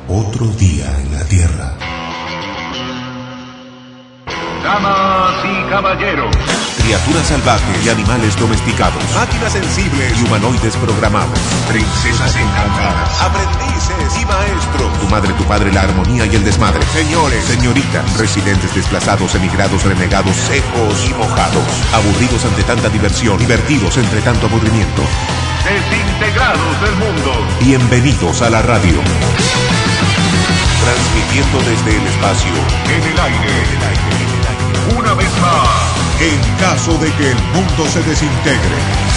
Otro día en la Tierra. Damas y caballeros, Criaturas salvajes y animales domesticados. Máquinas sensibles y humanoides programados. princesas encantadas, Aprendices y maestros. Tu madre, tu padre, la armonía y el desmadre. Señores, señoritas, residentes desplazados, emigrados, renegados, secos y mojados. Aburridos ante tanta diversión, divertidos entre tanto aburrimiento. desintegrados del mundo. Bienvenidos a la radio. Transmitiendo desde el espacio. En el aire, una vez más, En caso de que el mundo se desintegre.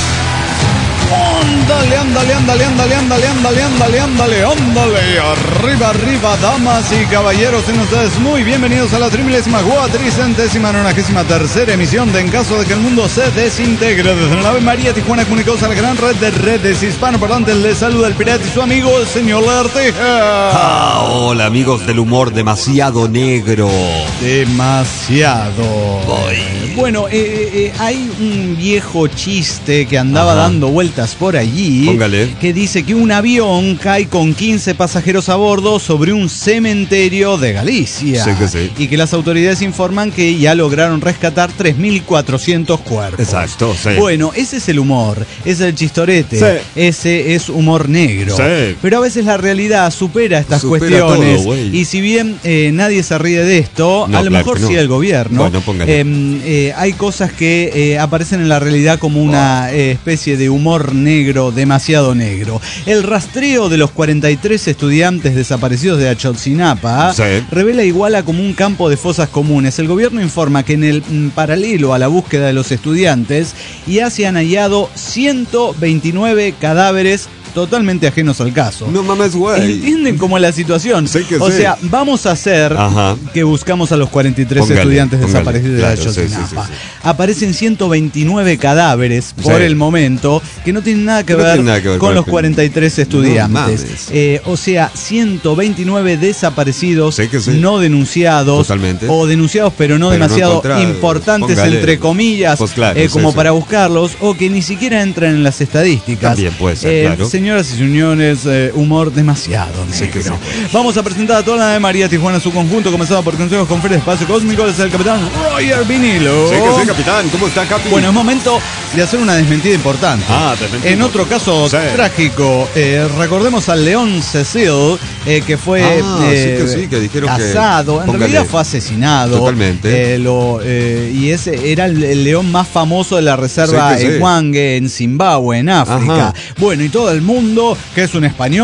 Ándale, ándale, ándale, ándale, ándale, ándale, ándale, ándale, ándale. Arriba, arriba, damas y caballeros, sean ustedes muy bienvenidos a la 3493ª emisión de En caso de que el mundo se desintegre. Desde la nave María Tijuana comunicados a la gran red de redes hispanoparlantes, les saluda el pirata y su amigo, el señor Larteja. Hola amigos del humor demasiado negro. Demasiado. Bueno, hay un viejo chiste que andaba dando vueltas por allí. Póngale. Que dice que un avión cae con 15 pasajeros a bordo sobre un cementerio de Galicia. Sí que sí. Y que las autoridades informan que ya lograron rescatar 3.400 cuerpos. Exacto, sí. Bueno, ese es el humor, ese es el chistorete, Sí. ese es humor negro. Sí. Pero a veces la realidad supera estas Supera cuestiones. todo, güey. Y si bien nadie se ríe de esto, No, a lo claro mejor que no. sí el gobierno. Bueno, póngale. Hay cosas que aparecen en la realidad como una especie de humor negro, demasiado negro. El rastreo de los 43 estudiantes desaparecidos de Ayotzinapa Sí. revela Iguala como un campo de fosas comunes. El gobierno informa que en el paralelo a la búsqueda de los estudiantes ya se han hallado 129 cadáveres totalmente ajenos al caso. No mames, güey. ¿Entienden cómo es la situación? Sí que o sí. sea, vamos a hacer Ajá. que buscamos a los 43 Póngale, estudiantes póngale. desaparecidos Claro, de sí, Ayotzinapa. sí, sí. Aparecen 129 cadáveres por Sí. el momento que no tienen nada que, No ver, tienen nada que ver con con los el- 43 estudiantes. No mames. O sea, 129 desaparecidos Sí que sí. no denunciados. Totalmente. O denunciados pero no Pero no demasiado encontrados. importantes, Póngale. entre comillas, Pues claro, como sí, sí. para buscarlos, o que ni siquiera entran en las estadísticas. También puede ser, claro. Señoras y señores, humor demasiado Sí que negro. sí. Vamos a presentar a toda la de María Tijuana en su conjunto, comenzado por Consejos con Feria de Espacio Cósmico, es el capitán Roger Vinilo. Sí que sí, capitán. ¿Cómo está, Capi? Bueno, es momento de hacer una desmentida importante. desmentimos. En otro caso Sí. trágico, recordemos al León Cecil, que fue sí, que dijeron que- casado, en póngale. realidad fue asesinado. Totalmente. Y ese era el león más famoso de la reserva Sí que sí. Hwange en Zimbabue, en África. Ajá. Bueno, y todo el mundo que es un español.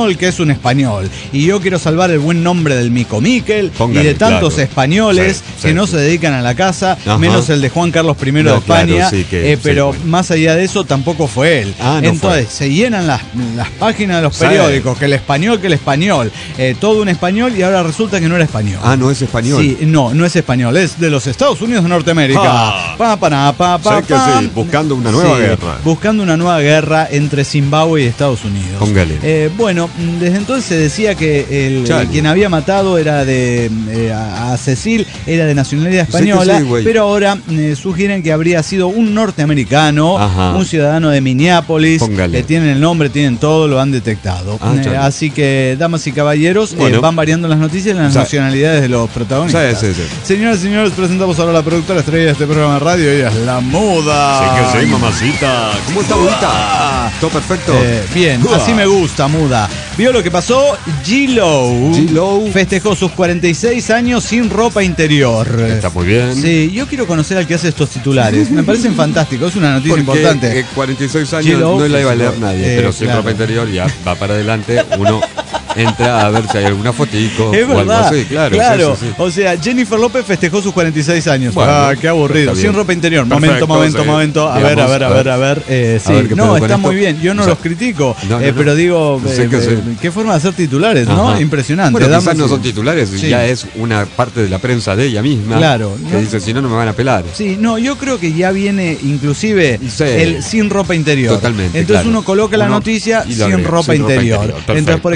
Y yo quiero salvar el buen nombre del Mico Miquel Póngale, y de tantos claro. españoles Sí, que sí, no sí. se dedican a la casa, Ajá. menos el de Juan Carlos I de No, España. claro, sí que- Pero sí, bueno. más allá de eso, tampoco fue él. Ah, no Entonces, fue. se llenan las páginas de los Sí. periódicos, que el español, todo un español, y ahora resulta que no era español. Ah, no es español. Sí, no es español, es de los Estados Unidos de Norteamérica. Ah. Sí que sí, buscando una nueva guerra. Buscando una nueva guerra entre Zimbabue y Estados Unidos. Póngale. Bueno, desde entonces se decía que Chale. quien había matado era a Cecil, era de nacionalidad Sí que española, sí, güey. pero ahora sugieren que habría sido un norteamericano, Ajá. un ciudadano de Minneapolis. Póngale. Le tienen el nombre, tienen todo, lo han detectado. Ah, chale. Así que, damas y caballeros, Bueno. van variando las noticias y las Sí. nacionalidades de los protagonistas. Sí, sí, sí. Señoras y señores, presentamos ahora a la productora estrella de este programa de radio, ella es La Muda. Sí que sí, mamacita. ¿Cómo está, bonita? ¿Todo perfecto? Bien, Uah. así me gusta, Muda. ¿Vio lo que pasó? G-Lo G-Lo. festejó sus 46 años sin ropa interior. Está muy bien. Sí, yo quiero conocer al que hace estos titulares. Me parecen fantásticos, es una noticia Porque importante. 46 años G-Lo, no la iba a leer festejó. nadie, pero sin Claro. ropa interior ya va para adelante. Uno entra a ver si hay alguna fotico Es o algo verdad, así, claro. claro. Sí, sí, sí. O sea, Jennifer López festejó sus 46 años. Bueno, Qué aburrido. está bien. Sin ropa interior. Perfecto, Momento. sí. A Digamos, ver. Sí, a ver qué no, pedo con está esto. muy bien. Yo no O sea, los critico, no, pero digo, Sí que sí. qué forma de hacer titulares, ¿no? Ajá. Impresionante. Bueno, Dame quizás no así. son titulares, Sí. ya es una parte de la prensa de ella misma. Claro. Que No- dice, si no, no me van a pelar. Sí, no, yo creo que ya viene inclusive Sí. el sin ropa interior. Totalmente, Entonces claro. uno coloca la Uno noticia y lo sin agrega, ropa sin ropa interior. interior. Perfecto. Entonces, por ejemplo, el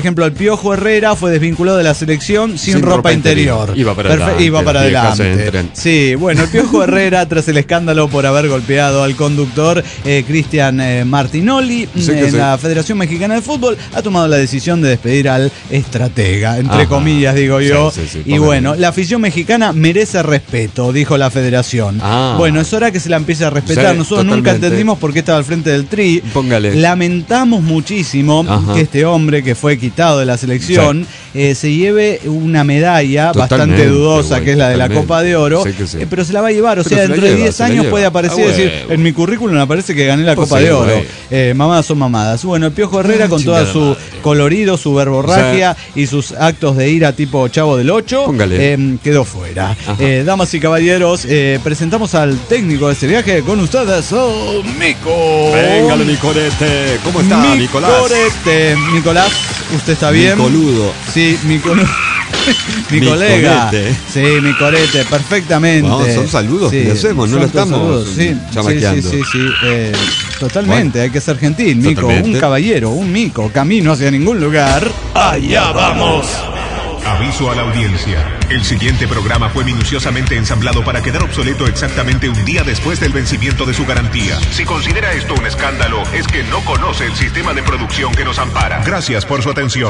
Piojo Herrera fue desvinculado de la selección sin ropa interior. Iba para adelante. Sí, bueno, el Piojo Herrera, tras el escándalo por haber golpeado al conductor Cristian Martinoli, la Federación Mexicana de Fútbol ha tomado la decisión de despedir al estratega, entre comillas, digo yo. Y bueno, la afición mexicana merece respeto, dijo la Federación. Bueno, es hora que se la empiece a respetar. Nosotros nunca entendimos por qué estaba al frente del Tri. Lamentamos muchísimo que este hombre que fue quitado de la selección se lleve una medalla bastante dudosa, que es la de la Copa de Oro, pero se la va a llevar. O sea, dentro de 10 años puede aparecer y decir, en mi currículum aparece que gané la Copa de Oro. Mamadas son mamadas. Bueno, el Piojo Herrera, con toda su colorido, su verborragia y sus actos de ira tipo Chavo del 8, quedó fuera. Damas y caballeros, presentamos al técnico de este viaje con ustedes, Mico. Véngale, mi corete. ¿Cómo está, Nicolás? Nicolás, ¿usted está bien? Mi coludo. Sí, mi colega. Sí, mi corete, perfectamente. No, son saludos que hacemos, no lo estamos chamaqueando. Sí. Totalmente, hay que ser gentil, Mico. Totalmente. Un caballero, un Mico, camino hacia ningún lugar. ¡Allá vamos! Aviso a la audiencia. El siguiente programa fue minuciosamente ensamblado para quedar obsoleto exactamente un día después del vencimiento de su garantía. Si considera esto un escándalo, es que no conoce el sistema de producción que nos ampara. Gracias por su atención.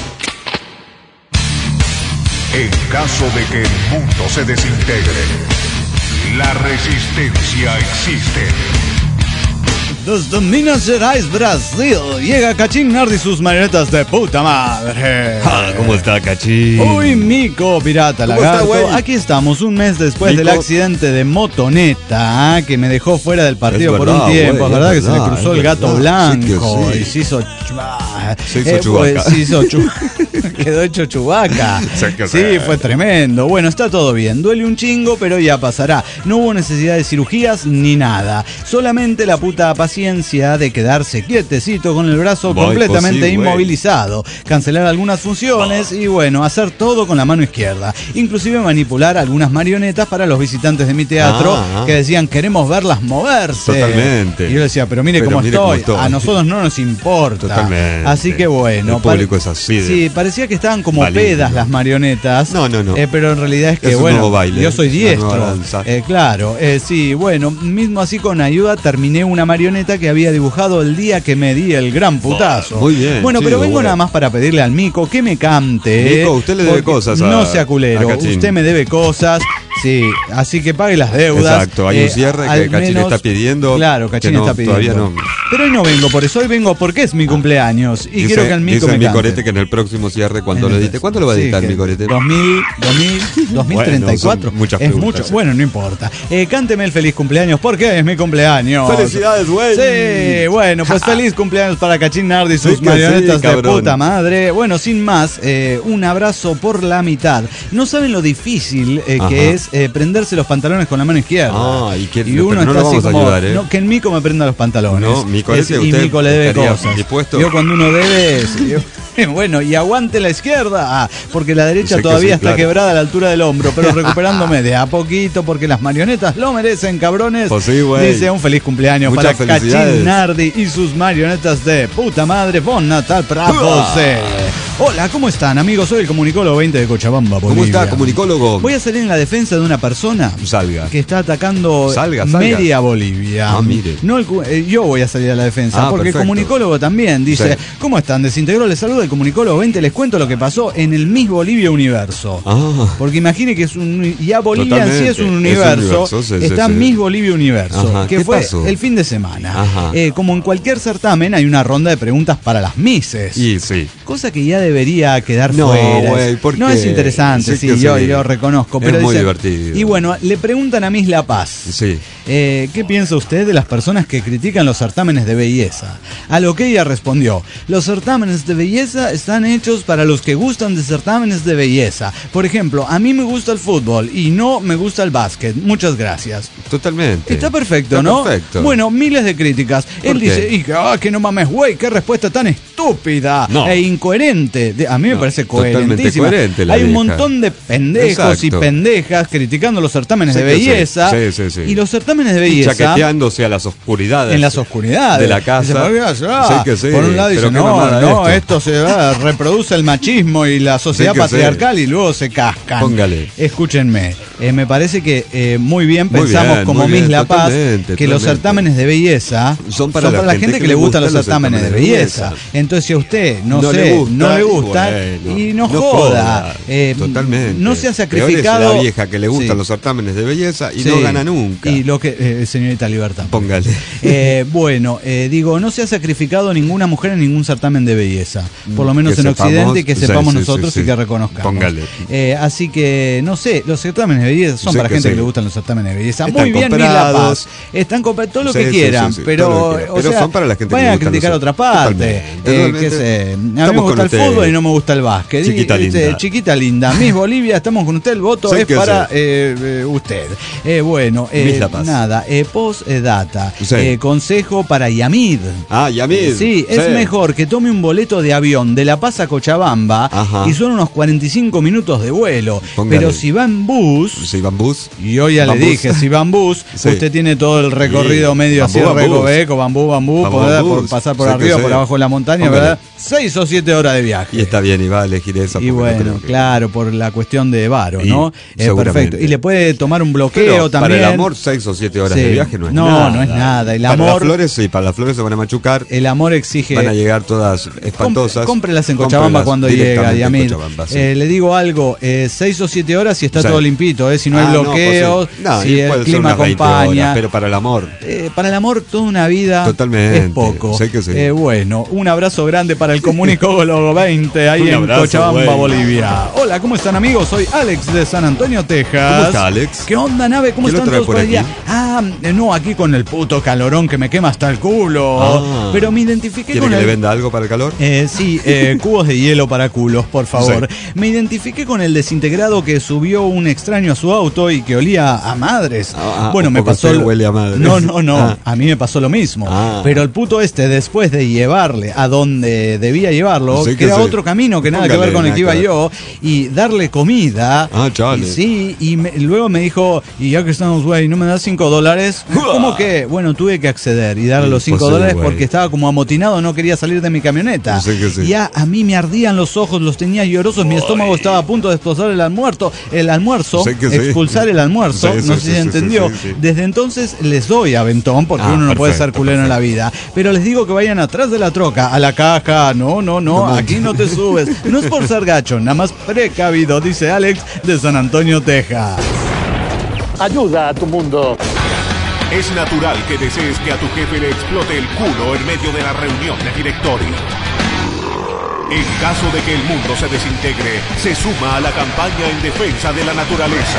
En caso de que el mundo se desintegre, la resistencia existe. Desde Minas Gerais, Brasil, llega Cachín Nardi y sus marionetas de puta madre. ¿Cómo está, Cachín? Uy, Mico, pirata lagarto. Aquí estamos, un mes después del accidente de motoneta, que me dejó fuera del partido por un tiempo. Es verdad que se le cruzó el gato blanco y se hizo quedó hecho Chewbacca. Sí, fue tremendo. Bueno, está todo bien. Duele un chingo, pero ya pasará. No hubo necesidad de cirugías ni nada. Solamente la puta paciencia de quedarse quietecito con el brazo completamente inmovilizado. Cancelar algunas funciones y bueno, hacer todo con la mano izquierda. Inclusive manipular algunas marionetas para los visitantes de mi teatro que decían, queremos verlas moverse. Totalmente. Y yo decía, pero mire cómo estoy. A nosotros no nos importa. Totalmente. Así que bueno. El público es así. Sí, parecía que estaban como pedas las marionetas. No. Pero en realidad es que, es un nuevo baile, yo soy diestro. Claro, sí, bueno, mismo así con ayuda terminé una marioneta que había dibujado el día que me di el gran putazo. Muy bien. Bueno, pero vengo nada más para pedirle al Mico que me cante. Mico, usted le debe cosas no sea culero, usted me debe cosas. Sí, así que pague las deudas. Exacto, hay un cierre que Cachín está pidiendo. Claro, Cachín está pidiendo. Todavía no. Pero hoy no vengo por eso, hoy vengo porque es mi cumpleaños. Y quiero que el Mico me cante. Dice mi corete que en el próximo cierre, cuando lo edite. ¿Cuándo lo va a editar mi corete? 2034. Bueno, muchas es mucho. Bueno, no importa. Cánteme el feliz cumpleaños porque es mi cumpleaños. ¡Felicidades, güey! Sí, bueno, pues feliz cumpleaños para Cachín Nardi y sus marionetas de puta madre. Bueno, sin más, un abrazo por la mitad. No saben lo difícil que es prenderse los pantalones con la mano izquierda. Y uno está así como, que el Mico me prenda los pantalones. No, mi corete, y Mico le debe cosas. Dispuesto. Yo cuando uno debe... Bueno, y aguante la izquierda, porque la derecha todavía está quebrada a la altura del hombro, pero recuperándome de a poquito, porque las marionetas lo merecen, cabrones. Pues sí, dice un feliz cumpleaños para Cachín Nardi y sus marionetas de puta madre. Bon Natal para José. Hola, ¿cómo están, amigos? Soy el comunicólogo 20 de Cochabamba, Bolivia. ¿Cómo está, comunicólogo? Voy a salir en la defensa de una persona que está atacando media Bolivia. Mire. No yo voy a salir a la defensa, porque el comunicólogo también dice, ¿cómo están? Desintegró, les saluda el comunicólogo 20, les cuento lo que pasó en el Miss Bolivia Universo. Porque imagine que es ya Bolivia en sí es un universo. Está Miss Bolivia Universo, que fue el fin de semana. Como en cualquier certamen hay una ronda de preguntas para las misses. Cosa que ya debería quedar fuera. No es interesante, yo reconozco. Pero es muy divertido. Y bueno, le preguntan a Miss La Paz. ¿Qué piensa usted de las personas que critican los certámenes de belleza? A lo que ella respondió, los certámenes de belleza están hechos para los que gustan de certámenes de belleza. Por ejemplo, a mí me gusta el fútbol y no me gusta el básquet. Muchas gracias. Totalmente. Está perfecto, ¿no? Perfecto. Bueno, miles de críticas. Él dice, que no mames, güey, qué respuesta tan estúpida e incoherente. parte, a mí me parece totalmente coherentísima. coherente la Hay un vieja. montón de pendejos y Exacto. pendejas criticando los certámenes Sí de que sí. belleza. Sí. Y los certámenes de Y belleza. chaqueteándose a las oscuridades. En las oscuridades de la casa. Dice, ¿por qué hace? Sí que sí, por un lado pero dice, qué mamada no, esto. esto se va, reproduce el machismo y la sociedad Sí que patriarcal y luego se cascan. Póngale. Escúchenme, me parece que muy bien Muy pensamos bien, como muy Miss bien, La Paz totalmente, que los certámenes de belleza son para la gente que le gustan los certámenes de belleza. Entonces si a usted no le gusta bueno, y no joda. Totalmente. No se ha Peor sacrificado. es la vieja que le gustan Sí. los certámenes de belleza y Sí. no gana nunca. Y lo que, señorita Libertad. Póngale. Bueno, digo, no se ha sacrificado ninguna mujer en ningún certamen de belleza, por lo menos Que en sepamos, Occidente, y que sí, sepamos sí, nosotros sí, y sí. que reconozcamos. Póngale. Así que, no sé, los certámenes de belleza son Sí para que gente sí. que le gustan los certámenes de belleza. Están Muy bien, Miss La comprados. Paz. Están comprados todo lo Sí, que sí, quieran, sí, sí, pero, todo lo que quieran. o Pero sea, son para la gente que vayan le a gustan criticar los- otra parte. Totalmente. Qué sé, a mí me Estamos gusta el con usted. fútbol y no me gusta el básquet. Chiquita linda. Chiquita linda. Miss Bolivia, estamos con usted. El voto Sí es que para usted. Bueno, Miss La Paz. nada, postdata. Sí. Consejo para Yamid. Ah, Yamid. Sí, es mejor que tome un boleto de avión de La Paz a Cochabamba. Ajá. Y son unos 45 minutos de vuelo. Póngale. Pero si va en bus, Sí, bambús. y hoy ya le Bambús. dije, si va en bus, Sí. usted tiene todo el recorrido Sí. medio así, Bambú, recoveco, bambú, Bambú, por pasar por sí que arriba, sí. por abajo de la montaña, Póngale. ¿verdad? 6 o 7 horas de viaje. Y está bien, y va a elegir esa. Y porque no bueno, creo que- claro, por la cuestión de varo, Y ¿no? seguramente. Perfecto. Y le puede tomar un bloqueo Pero también. para el amor, 6 o 7 horas Sí. de viaje no es No, nada. no es nada. El para amor- las flores, sí, para las flores se van a machucar. El amor exige. Van a llegar todas espantosas. Cómprelas en Cochabamba Cómprelas cuando llega, directamente en Yamil. Cochabamba, sí. Le digo algo, 6 o 7 horas si está Sí. todo limpito, si no hay Ah, bloqueos, pues sí. No, si y el puede ser clima unas 20 acompaña. horas, pero para el amor. Para el amor toda una vida Totalmente, es poco. sé que sí. Bueno, un abrazo grande para el Comunicólogo 20 ahí Un en abrazo, Cochabamba, güey. Bolivia. Hola, ¿cómo están amigos? Soy Alex de San Antonio, Texas. ¿Cómo está, Alex? ¿Qué onda, nave? ¿Cómo ¿Qué lo están trae todos por por allá? aquí? No, aquí con el puto calorón que me quema hasta el culo. Ah. Pero me identifiqué ¿Quiere con que el... le venda algo para el calor? Sí, cubos de hielo para culos, por favor. Me identifiqué con el desintegrado que subió un extraño a su auto y que olía a madres. Bueno, me porque pasó. usted huele a madres. No. Ah. A mí me pasó lo mismo. Ah. Pero el puto después de llevarle a donde debía llevarlo, Sí que que era sí. otro camino que nada que Póngale, ver con el que iba nada que ver. yo, y darle comida. Ah, chale. Y sí, y luego me dijo, y ya que estamos, güey, ¿no me das $5? ¿Cómo que? Bueno, tuve que acceder y darle los $5 Imposible, güey. porque estaba como amotinado, no quería salir de mi camioneta. Sí que sí. Y ya a mí me ardían los ojos, los tenía llorosos, mi estómago estaba a punto de expulsar el almuerzo, Sí que sí. expulsar el almuerzo, Sí, sí, no sé sí, si sí, entendió. sí, sí. Desde entonces les doy aventón, porque uno no puede ser perfecto, culero en la vida. Pero les digo que vayan atrás de la troca, a la caja, no, aquí no te subes. No es por ser gacho, nada más precavido, dice Alex de San Antonio, Texas. Ayuda a tu mundo. Es natural que desees que a tu jefe le explote el culo en medio de la reunión de directorio. En caso de que el mundo se desintegre, se suma a la campaña en defensa de la naturaleza.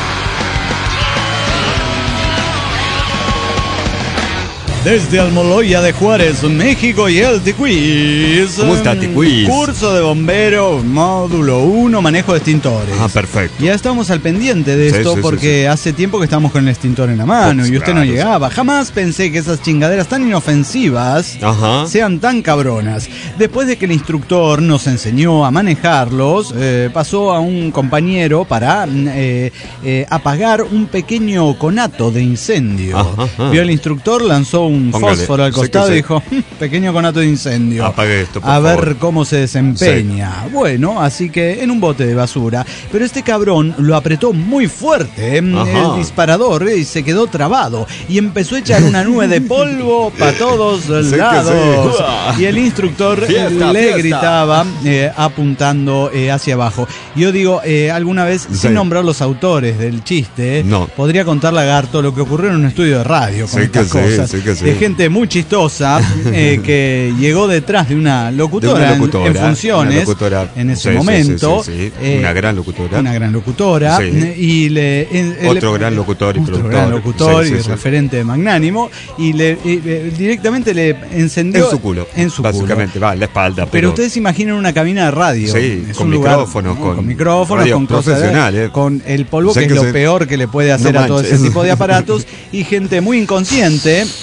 Desde Almoloya de Juárez, México, y el Tiquiz. ¿Cómo está, Tiquiz? Curso de bombero, módulo 1, manejo de extintores. Ah, perfecto. Ya estamos al pendiente de Sí, esto sí, porque sí. hace tiempo que estamos con el extintor en la mano Pues y usted claro, no sí. llegaba. Jamás pensé que esas chingaderas tan inofensivas Ajá. sean tan cabronas. Después de que el instructor nos enseñó a manejarlos, pasó a un compañero para apagar un pequeño conato de incendio. Ajá. Vio el instructor, lanzó un Póngale, fósforo al sé que costado sé. y dijo, pequeño conato de incendio. Apague esto, por A ver favor. cómo se desempeña. Bueno, así que en un bote de basura. Pero este cabrón lo apretó muy fuerte, Ajá. el disparador, y se quedó trabado. Y empezó a echar una nube de polvo para todos que lados. sí. Y el instructor Fiesta, le fiesta. gritaba apuntando hacia abajo. Yo digo, alguna vez, Sí. sin nombrar los autores del chiste, No. podría contar Lagarto lo que ocurrió en un estudio de radio con Sí que estas sí, cosas. sí que sí. De gente muy chistosa que llegó detrás de una locutora, en funciones una locutora. en ese Sí, sí, momento. sí, sí. Una gran locutora. Una gran locutora. Sí. Y Otro gran locutor y otro productor. gran locutor Sí, y sí, sí. referente magnánimo. Y directamente le encendió. En su culo. En su culo. Básicamente, va, en la espalda. Pero ustedes se imaginan una cabina de radio. Sí, Es con un lugar, micrófonos, ¿no? con micrófonos, radio con cosas, profesional, con el polvo, Sé que es que lo se- peor que le puede hacer No a todo ese manches. tipo de aparatos, y gente muy inconsciente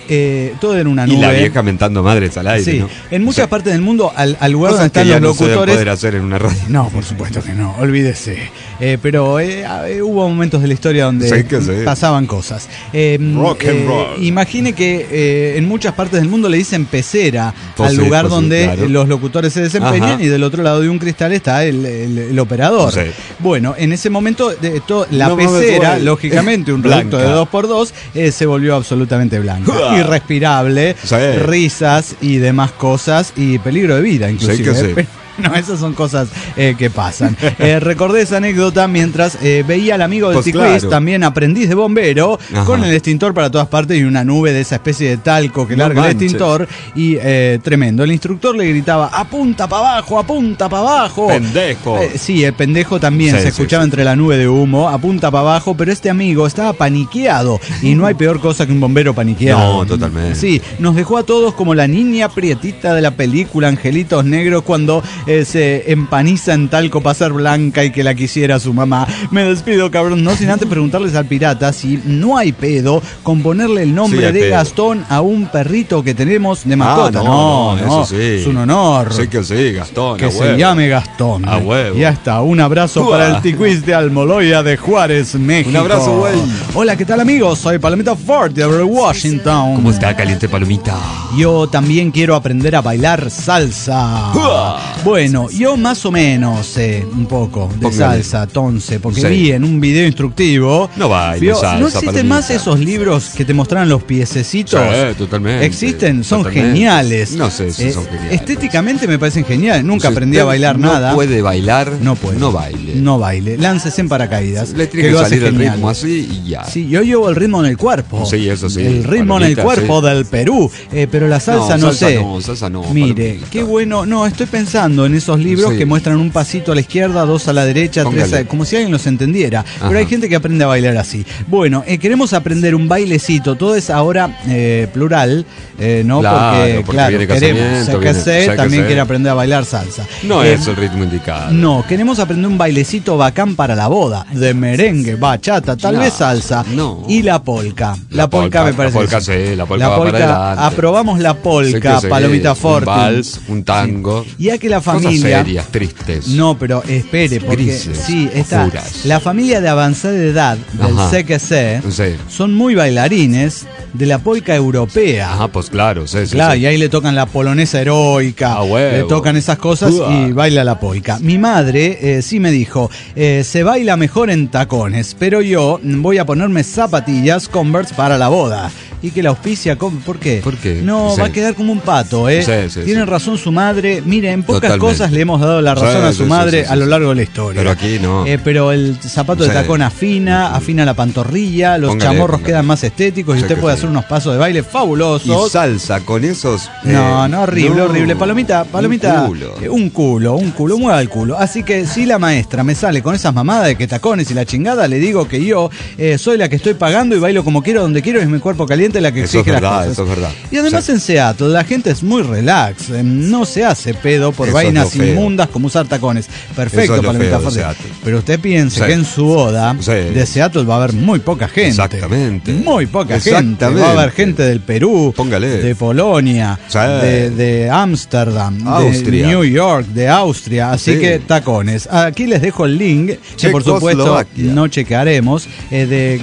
todo era una Y nube. la vieja mentando madres al aire, Sí, ¿no? en muchas partes del mundo, al lugar Cosas donde están que ya los no se deben locutores. poder hacer en una radio. No, por supuesto que no, olvídese. Pero hubo momentos de la historia donde Sí, que sí. pasaban cosas. Rock and roll. Imagine que en muchas partes del mundo le dicen pecera Pues al sí, lugar pues sí, donde claro. los locutores se desempeñan, Ajá. y del otro lado de un cristal está el operador. Sí. Bueno, en ese momento la No mames, pecera, güey. lógicamente un reducto de Blanca. 2x2, se volvió absolutamente blanca. ¡Uah! Irrespirable, Sí. risas y demás cosas, y peligro de vida inclusive. Sí que sí. Pero no, esas son cosas que pasan. Recordé esa anécdota mientras veía al amigo del Pues T-Quiz, claro. también aprendiz de bombero, Ajá. con el extintor para todas partes y una nube de esa especie de talco que No larga el manches. extintor. Y tremendo. El instructor le gritaba: apunta para abajo, apunta para abajo. Pendejo. Sí, el pendejo también Sí, se sí, escuchaba sí. entre la nube de humo, apunta para abajo, pero este amigo estaba paniqueado. Y no hay peor cosa que un bombero paniqueado. No, totalmente. Sí, nos dejó a todos como la niña prietita de la película Angelitos Negros cuando se empaniza en talco para ser blanca y que la quisiera su mamá. Me despido, cabrón, no sin antes preguntarles al pirata si no hay pedo con ponerle el nombre Sí, hay de pedo. Gastón a un perrito que tenemos de mascota. no, eso sí. Es un honor. Sí que sí, Gastón. Que a se huevo. llame Gastón. A huevo. Ya está, un abrazo Uah. para el T-Quiz de Almoloya de Juárez, México. Un abrazo, güey. Hola, ¿qué tal, amigos? Soy Palomita Ford de Washington. ¿Cómo está, caliente palomita? Yo también quiero aprender a bailar salsa. Uah. Bueno, yo más o menos sé un poco de Póngale. salsa, tonce, porque Sí. vi en un video instructivo. No baile Vio- salsa, ¿No existen palomita. más esos libros que te mostraran los piececitos? Sí, totalmente. Existen, son Totalmente. geniales. No sé si son geniales. Estéticamente me parecen geniales. Nunca Si aprendí a usted bailar no nada. puede bailar, No puede. no baile. No baile. Láncese en paracaídas. Le tiene que lo hace salir el genial. ritmo así y ya. Sí, yo llevo el ritmo en el cuerpo. Sí, eso sí. El ritmo en el Palomita, cuerpo sí. del Perú. Pero la salsa no, salsa sé. no, salsa no, Mire, palomita. qué bueno. No, estoy pensando en esos libros Sí. que muestran un pasito a la izquierda, dos a la derecha, Póngale. tres como si alguien los entendiera. Ajá. Pero hay gente que aprende a bailar así. Bueno, queremos aprender un bailecito. Todo es ahora plural, ¿no? Claro, porque claro, viene queremos. casamiento, CKC viene también CKC. quiere aprender a bailar salsa. No es el ritmo indicado. No, queremos aprender un bailecito bacán para la boda, de merengue, bachata, tal No, vez salsa, no. y la polka. La La polka polka, me parece. la polka que sí, la polka va para adelante. aprobamos la polka, Sí que sí, Palomita Forti. Un vals, un tango. Sí. Y ya que la Cosas familia. serias, tristes. No, pero espere, porque Grises, sí, está. oscuras. La familia de avanzada edad del Ajá. CQC Sí. son muy bailarines de la polka europea. Ajá, pues claro, sí, sí, Claro, sí. y ahí le tocan la polonesa heroica, A huevo. le tocan esas cosas Uah. y baila la polka. Mi madre sí me dijo, se baila mejor en tacones, pero yo voy a ponerme zapatillas Converse para la boda. Y que la auspicia, ¿por qué? ¿Por qué? No, Sí. va a quedar como un pato, ¿eh? Sí, sí, Tiene sí. razón su madre. Mire, en pocas Totalmente. cosas le hemos dado la razón Sí, a su sí, madre sí, sí, a lo sí. largo de la historia. Pero aquí no. Pero el zapato de Sí. tacón afina la pantorrilla, los Póngale, chamorros póngale. quedan más estéticos y Sí usted que puede sí. hacer unos pasos de baile fabulosos. Y salsa con esos. No, horrible, no. horrible. Palomita, Un culo. un culo, mueva el culo. Así que si la maestra me sale con esas mamadas de que tacones y la chingada, le digo que yo soy la que estoy pagando y bailo como quiero, donde quiero, y es mi cuerpo caliente la que Eso exige es verdad, las cosas. eso es verdad. Y además Sí. en Seattle la gente es muy relax, no se hace pedo por Eso es vainas lo feo. inmundas como usar tacones. Perfecto, Eso es lo Palomita feo de Forte. Seattle. Pero usted piense Sí. que en su boda Sí. de Seattle va a haber muy poca gente. Exactamente. Muy poca gente. Exactamente. Va a haber gente del Perú, Póngale. de Polonia, Sí. de Ámsterdam, de Austria. New York, de Austria, así Sí. que tacones. Aquí les dejo el link, que por supuesto Checoslovaquia. no chequearemos, de...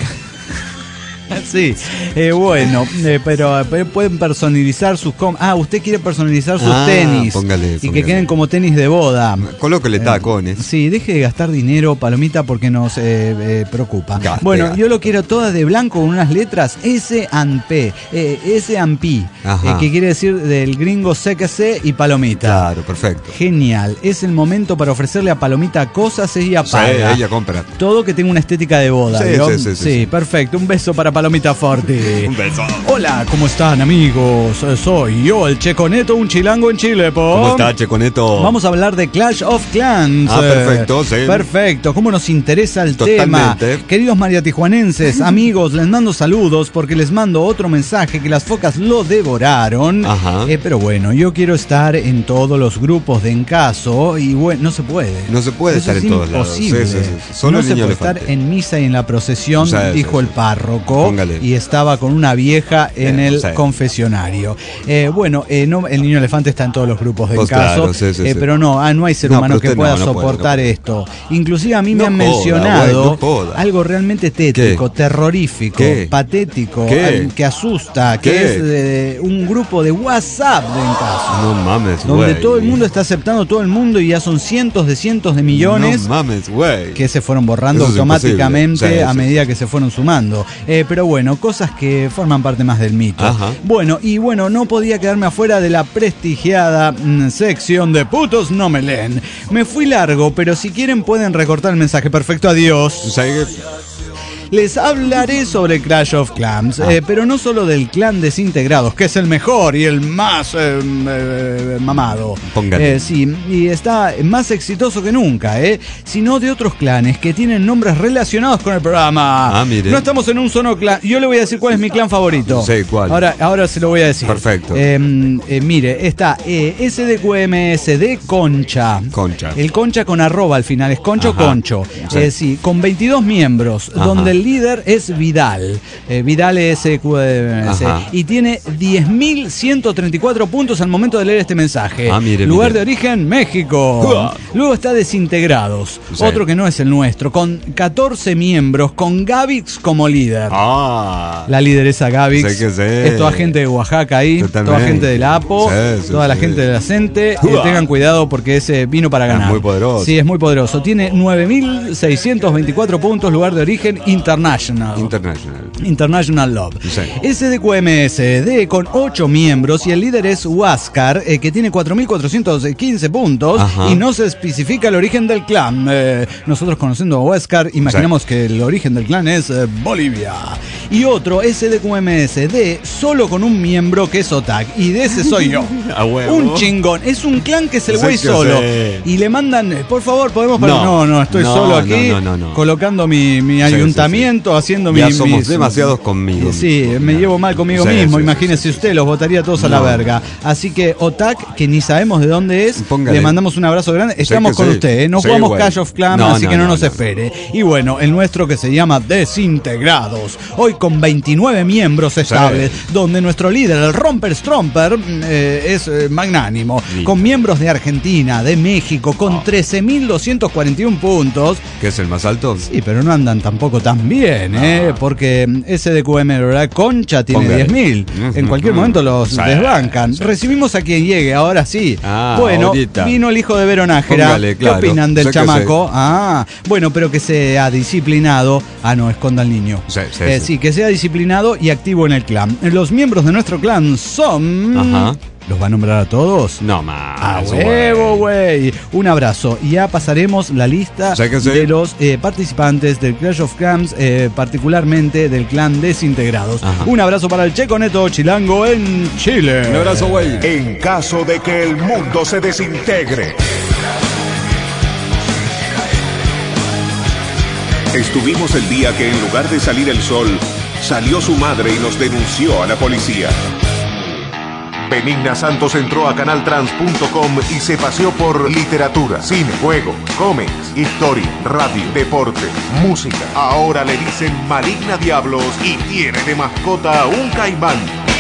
Sí, bueno, pero pueden personalizar sus... usted quiere personalizar sus tenis póngale, y que póngale. queden como tenis de boda. Colóquele tacones. Sí, deje de gastar dinero, Palomita, porque nos preocupa. Gaste, Bueno, gaste. yo lo quiero todas de blanco con unas letras S and P, S and P, Ajá. que quiere decir del gringo CKC y Palomita. Claro, perfecto. Genial, es el momento para ofrecerle a Palomita cosas, ella Sí, paga. ella compra. Todo que tenga una estética de boda. Sí, ¿vio? sí, Perfecto. Un beso para Palomita Forti. Un beso. Hola, ¿cómo están, amigos? Soy yo, el Checoneto, un chilango en Chile, po. ¿Cómo está, Checoneto? Vamos a hablar de Clash of Clans. Perfecto, sí. Perfecto, cómo nos interesa el Totalmente. tema. Queridos mariatijuanenses, amigos, les mando saludos porque les mando otro mensaje que las focas lo devoraron. Ajá. Pero bueno, yo quiero estar en todos los grupos de Encaso y bueno, no se puede. No se puede Eso estar es en todos lados. imposible. Sí, sí, sí. Solo no el se niño puede estar elefante. en misa y en la procesión, Sí, sí, dijo sí. el párroco. Póngale. y estaba con una vieja en el sí. confesionario. No, el niño elefante está en todos los grupos del Pues caso, claro, sí. pero no hay ser No, humano pero que usted pueda no puede, soportar no puede. esto. Inclusive a mí me No han joda, mencionado güey, no joda. algo realmente tétrico, ¿Qué? terrorífico, ¿Qué? patético, ¿Qué? que asusta, que ¿Qué? es de un grupo de WhatsApp en caso. No mames, Donde güey. todo el mundo está aceptando todo el mundo y ya son cientos de millones No mames, güey. que se fueron borrando Eso es automáticamente imposible. Sí, a sí. medida que se fueron sumando. Pero bueno, cosas que forman parte más del mito. Ajá. Bueno, no podía quedarme afuera de la prestigiada sección de putos no me leen. Me fui largo, pero si quieren pueden recortar el mensaje. Perfecto, adiós. ¿Sabes Les hablaré sobre Clash of Clans, pero no solo del clan Desintegrados, que es el mejor y el más mamado. Póngale. Sí, y está más exitoso que nunca, sino de otros clanes que tienen nombres relacionados con el programa. Ah, mire. No estamos en un solo clan. Yo le voy a decir cuál es mi clan favorito. Sí, ¿cuál? Ahora se lo voy a decir. Perfecto. Mire, está SDQMS de Concha. Concha. El Concha con arroba al final, es Concho Ajá. Concho. Sí. Sí, con 22 miembros, Ajá. donde el líder es Vidal. Vidal SQMS. Ajá. Y tiene 10.134 puntos al momento de leer este mensaje. Ah, mire, Lugar mire. de origen, México. Uah. Luego está Desintegrados, Sí. otro que no es el nuestro, con 14 miembros, con Gavix como líder. Ah. La lideresa Gavix, Sé que sí. es toda gente de Oaxaca ahí, Totalmente. toda gente de la APO, Sí, sí, toda la sí. gente de la CENTE. Uah. Tengan cuidado porque ese vino para ganar. muy poderoso. Sí, es muy poderoso. Tiene 9.624 puntos, lugar de origen international. International Love. Sí. SDQMSD con 8 miembros y el líder es Huáscar, que tiene 4.415 puntos. Ajá. Y no se especifica el origen del clan. Nosotros conociendo a Huáscar imaginamos que el origen del clan es Bolivia. Y otro SDQMSD solo con un miembro que es Otak, y de ese soy yo. A huevo. Un chingón. Es un clan que es el Sé güey que solo. sé. Y le mandan, por favor, podemos... No. estoy No, solo aquí, no. colocando mi ayuntamiento, haciendo Ya mis... somos demasiados conmigo. Sí, me llevo mal conmigo Sí, mismo. sí, Imagínese sí. usted, los votaría todos a la No. verga. Así que Otak, que ni sabemos de dónde es, Póngale. le mandamos un abrazo grande. Estamos que con sí. usted, no Sí, jugamos güey. Clash of Clans, No, así que no nos no. espere. Y bueno, el nuestro que se llama Desintegrados, hoy con 29 miembros estables, donde nuestro líder, el Romper Stromper, es magnánimo, Sí. con miembros de Argentina, de México, con 13.241 puntos. ¿Qué es el más alto? Sí, pero no andan tampoco tan bien, porque SDQM la Concha tiene Póngale. 10.000. En cualquier momento los Sí, desbancan. sí. Recibimos a quien llegue, ahora sí. Bueno, ahorita. vino el hijo de Veronájera. Póngale, claro. ¿Qué opinan del Sé que chamaco? Bueno, pero que sea disciplinado. No, esconda al niño. Sí. Que sea disciplinado y activo en el clan. Los miembros de nuestro clan son... Ajá. ¿Los va a nombrar a todos? No más. ¡A huevo, güey! Un abrazo. Y ya pasaremos la lista Sé que sí. de los participantes del Clash of Clans, particularmente del clan Desintegrados. Ajá. Un abrazo para el Checo Neto Chilango en Chile. Un abrazo, güey. En caso de que el mundo se desintegre. Estuvimos el día que en lugar de salir el sol, salió su madre y nos denunció a la policía. Benigna Santos entró a canaltrans.com y se paseó por literatura, cine, juego, cómics, historia, radio, deporte, música. Ahora le dicen Maligna Diablos y tiene de mascota un caimán.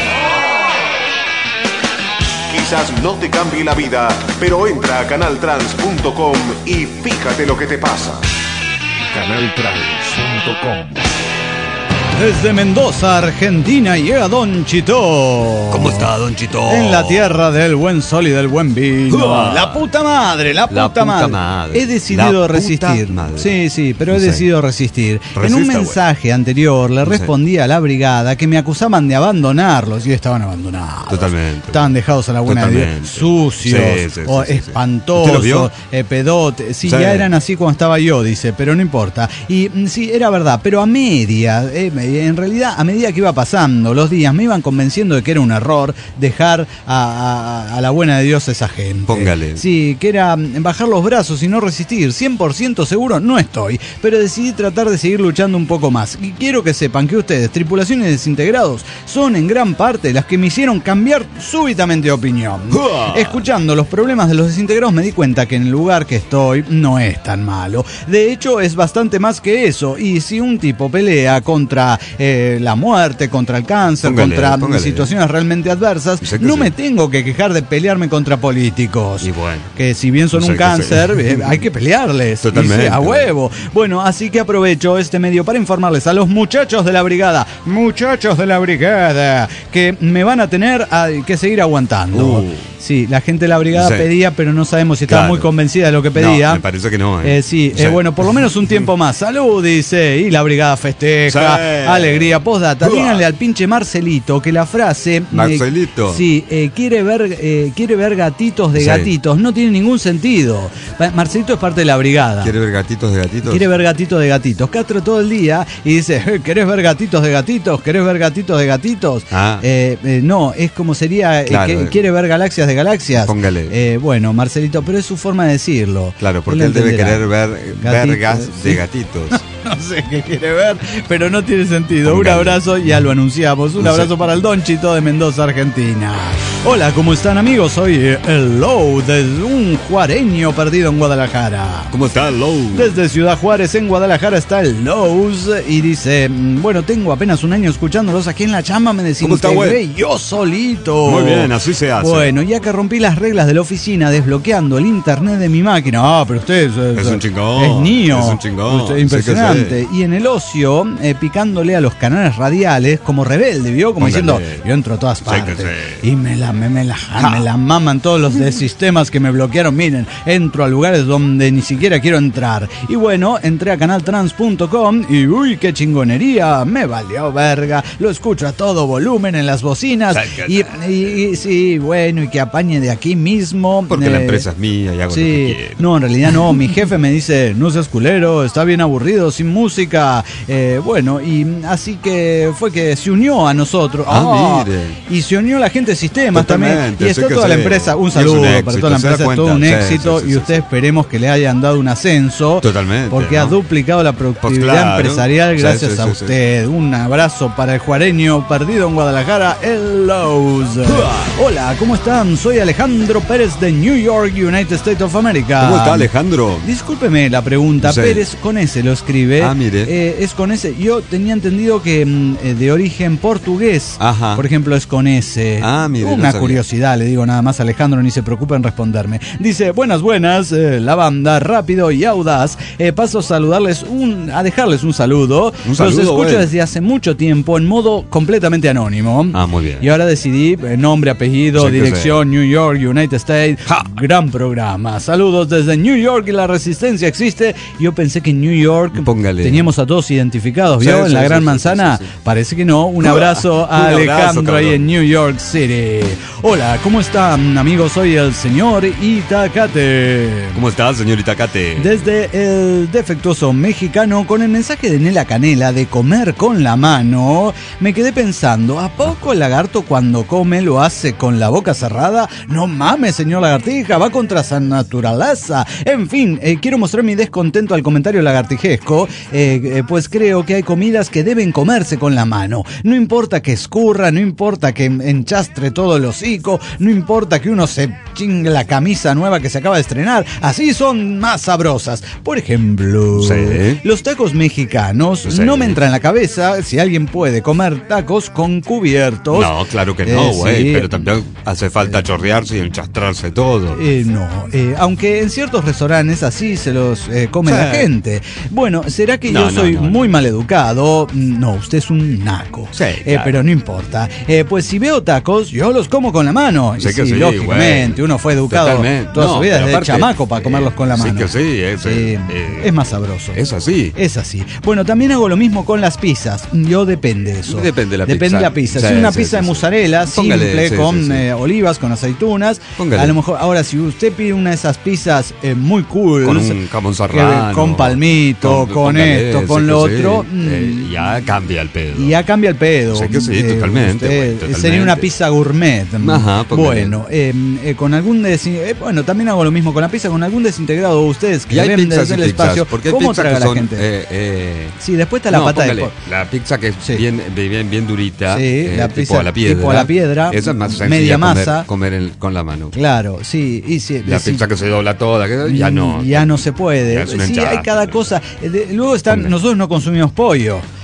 Quizás no te cambie la vida, pero entra a canaltrans.com y fíjate lo que te pasa. Canaltrans.com. Desde Mendoza, Argentina, llega Don Chito. ¿Cómo está, Don Chito? En la tierra del buen sol y del buen vino. ¡Uah! La puta madre, la puta madre. He decidido La puta resistir. madre. Sí, pero he Sí. decidido resistir. En Resista, un mensaje anterior le respondí a la brigada que me acusaban de abandonarlos y estaban abandonados. Totalmente. Estaban dejados a la buena de Dios. Totalmente. Sucios, Sí, o sí. espantosos, ¿Usted los vio? pedotes. Sí, Sí. ya eran así cuando estaba yo, dice, pero no importa. Y sí, era verdad, pero a media, en realidad, a medida que iba pasando los días, me iban convenciendo de que era un error dejar a la buena de Dios a esa gente. Póngale. Sí, que era bajar los brazos y no resistir. 100% seguro no estoy, pero decidí tratar de seguir luchando un poco más. Y quiero que sepan que ustedes, tripulaciones Desintegrados, son en gran parte las que me hicieron cambiar súbitamente de opinión. Escuchando los problemas de los Desintegrados me di cuenta que en el lugar que estoy no es tan malo. De hecho, es bastante más que eso. Y si un tipo pelea contra contra la muerte, contra el cáncer, contra situaciones realmente adversas, no me tengo que quejar de pelearme contra políticos. Y bueno, que si bien son un cáncer, hay que pelearles. Totalmente. A huevo. Bueno, así que aprovecho este medio para informarles a los muchachos de la brigada, que me van a tener que seguir aguantando. Sí, la gente de la brigada pedía, pero no sabemos si estaba muy convencida de lo que pedía. No, me parece que no. Bueno, por lo menos un tiempo más. Salud, dice. Y la brigada festeja. Alegría. Postdata. Díganle al pinche Marcelito que la frase... Marcelito. Quiere ver gatitos de gatitos. No tiene ningún sentido. Marcelito es parte de la brigada. ¿Quiere ver gatitos de gatitos? Quiere ver gatitos de gatitos. Castro todo el día y dice, ¿querés ver gatitos de gatitos? ¿Querés ver gatitos de gatitos? No, es como sería... quiere ver galaxias de galaxias. Póngale. Bueno, Marcelito, pero es su forma de decirlo. Claro, porque él debe querer ver vergas de gatitos. No sé qué quiere ver, pero no tiene sentido. Póngale. Un abrazo, ya lo anunciamos. Un abrazo para el Donchito de Mendoza, Argentina. Hola, ¿cómo están, amigos? Soy el Low, desde un juareño perdido en Guadalajara. ¿Cómo está el Low? Desde Ciudad Juárez, en Guadalajara, está el Lows y dice, bueno, tengo apenas un año escuchándolos aquí en la chamba, me desintegré yo solito. Muy bien, así se hace. Bueno, ya que rompí las reglas de la oficina desbloqueando el internet de mi máquina. Pero usted es un chingón. Es niño. Es un chingón. Usted, impresionante. Y en el ocio, picándole a los canales radiales como rebelde, ¿vio? Como diciendo, yo entro a todas partes. Y me la maman todos los de sistemas que me bloquearon. Miren, entro a lugares donde ni siquiera quiero entrar. Y bueno, entré a canaltrans.com y uy, qué chingonería. Me valió verga. Lo escucho a todo volumen en las bocinas. Y sí, bueno, y que apañe de aquí mismo. Porque la empresa es mía y hago lo que quiero. No, en realidad no. Mi jefe me dice, no seas culero, está bien aburrido, sin música. Bueno, y así que fue que se unió a nosotros. Mire. Y se unió la gente de sistemas también. Y está toda la empresa. Un saludo para toda la empresa. Es todo un éxito. Y usted esperemos que le hayan dado un ascenso. Totalmente. Porque ha duplicado la productividad empresarial gracias a usted. Un abrazo para el juareño perdido en Guadalajara, el Lowe's. Hola, ¿cómo están? Soy Alejandro Pérez de New York, United States of America. ¿Cómo está, Alejandro? Discúlpeme la pregunta, Pérez con S lo escribe. Mire. Es con S. Yo tenía entendido que de origen portugués, por ejemplo, es con S. Mire. Una curiosidad, le digo nada más, Alejandro, ni se preocupe en responderme. Dice, buenas, la banda, rápido y audaz. Paso a dejarles un saludo. Los escucho desde hace mucho tiempo en modo completamente anónimo. Muy bien. Y ahora decidí, nombre, apellido, dirección, New York, United States. Gran programa. Saludos desde New York y la resistencia existe. Yo pensé que en New York teníamos a todos identificados, ¿vio? En la Gran Manzana. Parece que no. Un abrazo a Alejandro ahí en New York City. Hola, ¿cómo están, amigos? Soy el señor Itacate. ¿Cómo está, señor Itacate? Desde el defectuoso mexicano, con el mensaje de Nela Canela de comer con la mano, me quedé pensando, ¿a poco el lagarto cuando come lo hace con la boca cerrada? No mames, señor lagartija, va contra su naturaleza. En fin, quiero mostrar mi descontento al comentario lagartijesco, pues creo que hay comidas que deben comerse con la mano. No importa que escurra, no importa que enchastre todo el hocico, no importa que uno se chingue la camisa nueva que se acaba de estrenar, así son más sabrosas. Por ejemplo, los tacos mexicanos, no me entra en la cabeza si alguien puede comer tacos con cubiertos. No, claro que no, güey, pero también hace falta chorrearse y enchastrarse todo. Aunque en ciertos restaurantes así se los come la gente. Bueno, ¿será que yo soy muy maleducado? No, usted es un naco. Claro. Pero no importa. Pues si veo tacos, yo los como con la mano. Sí, que sí, lógicamente, uno fue educado toda su vida desde chamaco para comerlos con la mano. Es más sabroso. Es así. Es así. Bueno, también hago lo mismo con las pizzas. Yo depende de eso. Depende de la pizza. Si una pizza de mozzarella, simple, con olivas, con aceitunas. A lo mejor, ahora, si usted pide una de esas pizzas muy cool, con un jamón serrano, con palmito, con esto, con lo otro, ya cambia el pedo. Sé que sí, totalmente. Sería una pizza gourmet. Bueno, con algún también hago lo mismo con la pizza, con algún desintegrado. Ustedes que ven desde el espacio, ¿cómo traga la gente? Sí, después está la pata de porco. La pizza que es bien durita, la tipo pizza a la piedra. Tipo a la piedra, esa es más sencilla, media masa. Comer con la mano. Claro, sí. La pizza que se dobla toda, ya no. Ya no se puede. Sí, hay cada cosa. Luego nosotros no consumimos pollo.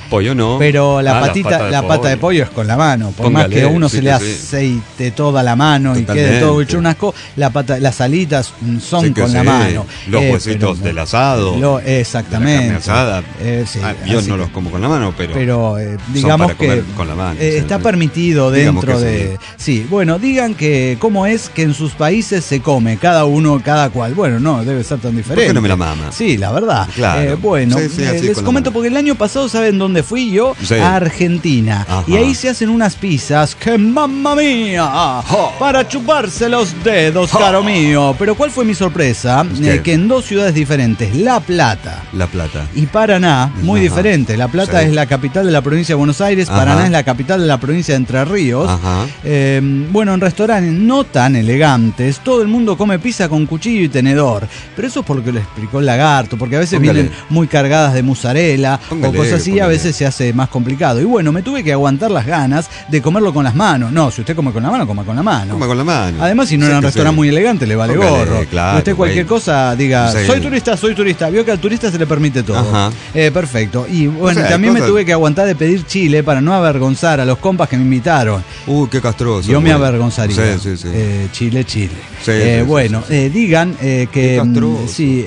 Pollo no. Pero la Ah, pata de pollo. pollo es con la mano. Por Póngale, más que a uno sí, se le sí. aceite toda la mano y Totalmente. quede todo hecho un asco, las alitas son Sí que con la sí. mano. Los huesitos pero- del asado. Exactamente. De la carne asada. Sí, Yo así no que- los como con la mano, pero digamos para comer que con la mano, sí, está sí. permitido Digamos dentro que de... Sí, bueno, digan que cómo es que en sus países se come, cada uno, cada cual. Bueno, no, debe ser tan diferente. ¿Por qué no me la mama? Sí, la verdad. Claro. Bueno, Sí, así les con la comento mano. porque el año pasado, ¿saben dónde fui yo? Sí. A Argentina. Ajá. Y ahí se hacen unas pizzas que, mamma mía, para chuparse los dedos, caro mío. Pero ¿cuál fue mi sorpresa? ¿Qué? Que en dos ciudades diferentes, La Plata La Plata. y Paraná, muy Ajá. diferente. La Plata Sí. es la capital de la provincia de Buenos Aires, Ajá. Paraná es la capital de la provincia de Entre Ríos. Ajá. Bueno, en restaurantes no tan elegantes, todo el mundo come pizza con cuchillo y tenedor. Pero eso es porque lo explicó el lagarto, porque a veces Póngale. vienen muy cargadas de mozzarella Póngale, o cosas así, a póngale. veces se hace más complicado. Y bueno, me tuve que aguantar las ganas de comerlo con las manos. No, si usted come con la mano, coma con la mano. Coma con la mano. Además, si no Sí era un que restaurante sí. muy elegante, le vale Póngale, gorro. claro, Usted cualquier güey. cosa diga, Sí. soy turista. Vio que al turista se le permite todo. Ajá. Perfecto. Y bueno, O sea, también me cosas- tuve que aguantar de pedir chile para no avergonzar a los compas que me invitaron. Qué castroso. Yo me güey. avergonzaría. Sí, sí, sí. Chile. Sí, sí, Bueno, digan que Qué castroso. sí,